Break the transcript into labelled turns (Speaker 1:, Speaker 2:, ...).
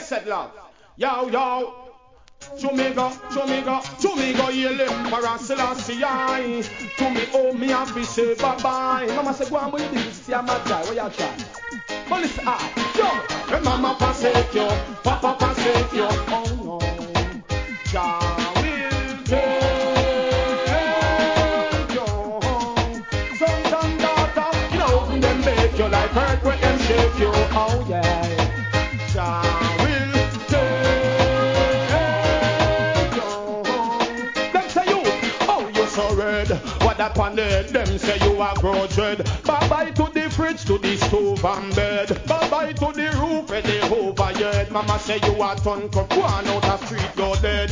Speaker 1: said love. Yo, yo. Chumigo, yele, Marasilassi, to me, oh, me, have to say bye-bye. Mama said, go on, what you do? See, I'm a guy, what you try? But listen, yo, and mama forsake you, papa forsake you, oh no, Jah will take you home. Sons and daughters, you know, them make you like earthquake, them shake you, oh yeah, Jah will take you home. Them say you, oh you so red, what that on the head, them say you are grow dread. Bye-bye to the fridge, to the stove and bed. Bye-bye to the roof and the over your head. Mama say you are ton cook, go on out the street, go dead.